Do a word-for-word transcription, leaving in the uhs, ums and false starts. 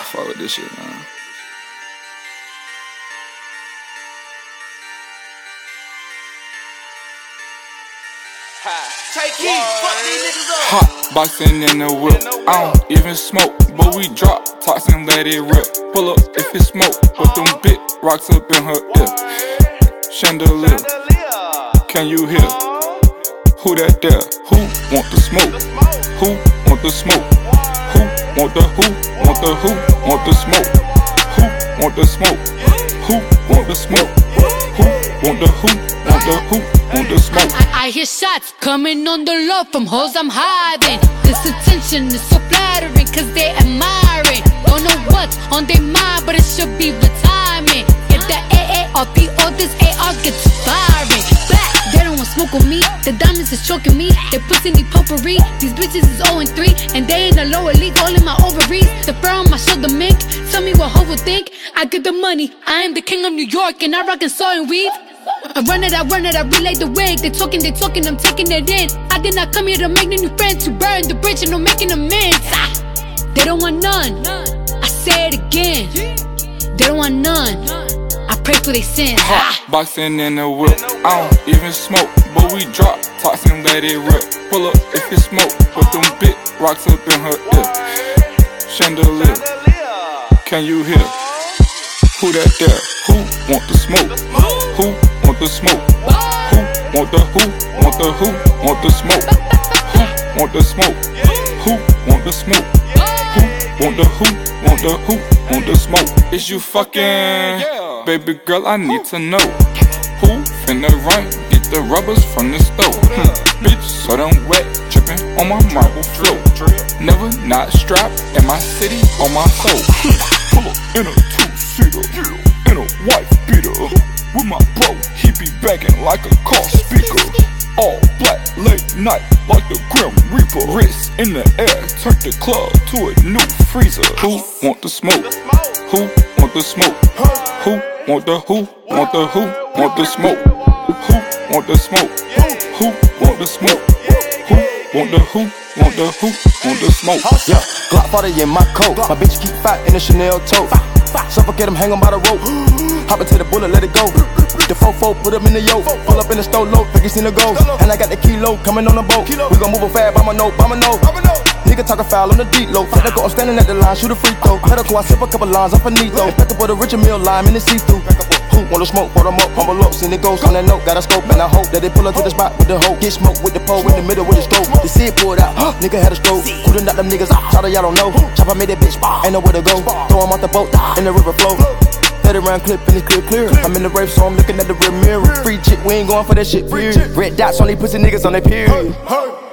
fuck with this shit, man. Hot boxing in the whip. I don't even smoke, but we drop tops and let it rip. Pull up if it smoke, put them big rocks up in her ear. Chandelier, can you hear? Who that there? Who want the smoke? Who want the smoke? Who want the who? Want the who? Want the smoke? Who want the smoke? Who want the smoke? Who want the who? Want the who? Want the smoke? I, I hear shots coming on the low from hoes I'm hiding. This attention is so flattering cause they admiring. Don't know what's on their mind, but it should be retirement. Get the A A R P or this A R gets firing. Back, they don't want smoke with me. The diamonds is choking me. They pussy need potpourri. These bitches is oh and three, and they in the lower league, all in my ovaries. The fur on my shoulder mink. Tell me what hoe would think. I get the money. I am the king of New York, and I rockin' saw and weave. I run it, I run it, I relay the wig. They talking, they talking, I'm taking it in. I did not come here to make new friends, to burn the bridge and I'm making amends. Ah, they don't want none. I say it again. They don't want none. I pray for their sins. Hot boxing in the whip. I don't even smoke, but we drop tops and let it rip. Pull up if it smoke, put them big rocks up in her ear. Chandelier, can you hear? Who that there? Who want the smoke? Who want the smoke? Who want the who? Want the who? Want the smoke? Who want the smoke? Who want the smoke? Who want the who? Want the who? Want the smoke? Is you fucking? Baby girl, I need to know. Who finna run? Get the rubbers from the stove. Hmm. Bitch, so damn wet, drippin' on my marble floor. Never not strapped in my city, on my soul. Pull up in a two-seater, in a white beater. With my bro, he be banging like a car speaker. All black, late night, like the Grim Reaper. Wrist in the air, turn the club to a new freezer. Who want the smoke? Who want the smoke? Who want the who? Want the who? Want the smoke? Who want the smoke? Who want the smoke? Who want the who? Want the who? Want the smoke? Yeah, Glock forty in my coat. My bitch keep fat in a Chanel tote. Suffocate him, hang him by the rope. Hop into the bullet, let it go. The fofo, put him in the yoke. Pull up in the store low, think he seen the ghost. And I got the kilo coming on the boat. We gon' move a fast, by my note, by my note. Nigga talkin' foul on the deep low. Let go, I'm standing at the line, shoot a free throw. Medical, I sip a couple lines, I'm finito. Expected with a richer meal, lime in the see-through. Who wanna smoke, pour them up, humble up, seen it goes on that note. Got a scope, and I hope that they pull up to the spot with the hoe. Get smoke with the pole in the middle with the stroke. They see it poured out, nigga had a stroke. Couldn't knock them niggas out, shout out, y'all don't know. Chopper made that bitch, ain't know where to go. Throw him off the boat, in the river flow. thirty round clip and it's clear, clear. I'm in the rave, so I'm looking at the rear mirror. Free chick, we ain't going for that shit, period. Red dots on these pussy niggas on their period.